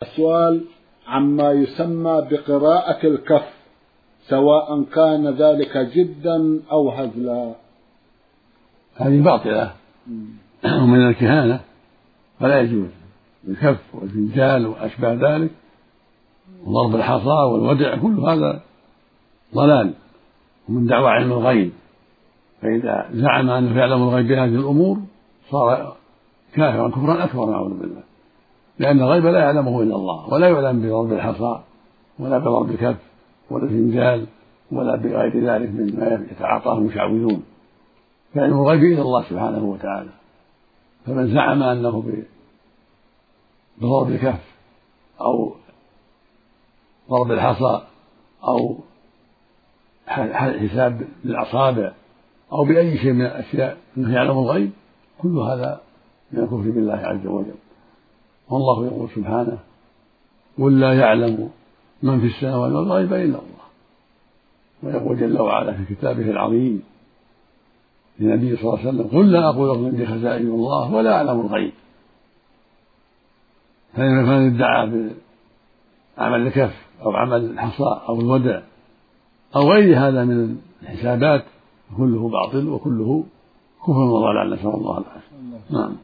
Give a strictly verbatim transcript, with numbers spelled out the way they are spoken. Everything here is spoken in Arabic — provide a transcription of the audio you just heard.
السؤال عما يسمى بقراءة الكف، سواء كان ذلك جدا أو هزلا. هذه باطلة ومن الكهانة، فلا يجوز الكف والفنجال وأشباه ذلك وضرب الحصى والودع، كل هذا ضلال ومن دعوى علم الغيب. فإذا زعم أنه يعلم الغيب بهذه الأمور صار كافرا كفرا أكبر نعوذ بالله، لأن الغيب لا يعلمه إلا الله، ولا يعلم بضرب الحصى ولا بضرب الكف ولا الفنجال ولا بغير ذلك مما يتعاطاه المشعوذون، فعلم الغيب إلى الله سبحانه وتعالى. فمن زعم أنه بضرب الكف أو ضرب الحصى أو حساب بالأصابع أو بأي شيء من الأشياء أنه يعلم الغيب، كل هذا من الكفر بالله عز وجل. والله يقول سبحانه: قل لا يعلم من في السماوات والغيب إلا الله. ويقول جل وعلا في كتابه العظيم للنبي صلى الله عليه وسلم: قل لا أقول لكم عندي خزائن الله ولا أعلم الغيب. فمن ادعى بعمل الكف أو عمل الحصى أو الودع أو غير هذا من الحسابات كله باطل وكله كفر وضلال، نسأل الله العافية. نعم.